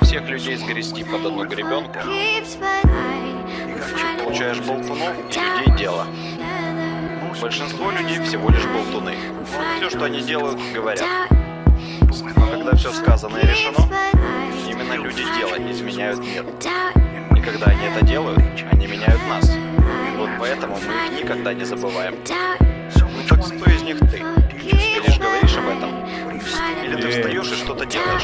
всех людей сгрести под одну гребенку, получаешь болтунов и людей дело. Большинство людей всего лишь болтуны. Все, что они делают, говорят. Но когда все сказано и решено, именно люди дела изменяют мир. И когда они это делают, они меняют нас. Вот поэтому мы их никогда не забываем. Ну так кто из них ты? Ты лишь говоришь об этом? Или ты встаешь и что-то делаешь?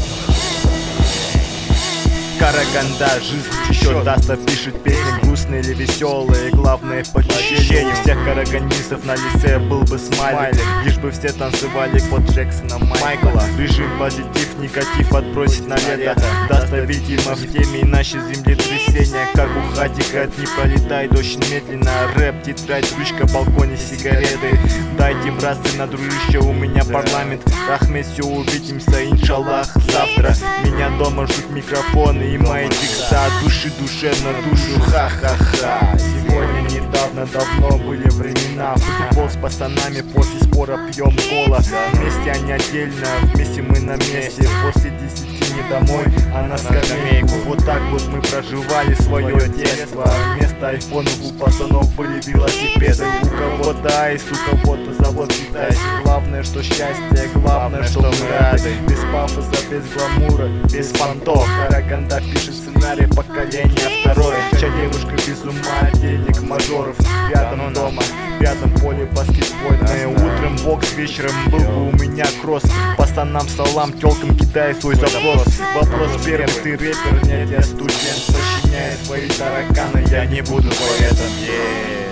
Караганда, жизнь еще даст, пишет песни грустные или веселые. Главное по ощущению всех карагандинцев на лице был бы смайлик, лишь бы все танцевали под Джексона Майкла. Режим позитив, негатив отбросить на лето, даст видимо в теме, иначе землетрясение. Как у Хатика, не пролетает очень медленно. Рэп, тетрадь, ручка, балконе, сигареты. Дайте, братцы, на дружище, у меня парламент. Рахмет, все, увидимся, иншаллах, завтра. Меня дома ждут микрофоны и мои текста, души душе на душу, ха-ха-ха. Сегодня недавно, давно были времена. Футбол с пацанами, после спора пьем кола. Вместе они отдельно, вместе мы на месте. После 10 не домой, а на скамейку. Вот так вот мы проживали свое детство. Вместо айфонов у пацанов были велосипеды. У кого-то айс, у кого-то завод китайский. Главное, что счастье, главное, что мы рады. Без пафоса, без гламура, без понтов. Караганда пишет сценарий поколения второе. Чья девушка без ума, денег мажоров. Пятом дома, пятом поле баскетбольное. Утром бокс, вечером был бы у меня кросс. Пацанам салам, тёлкам кидаю свой запрос. Вопрос первый, ты рэпер, нет, я студент. Сочиняю свои тараканы, я не буду поэтом.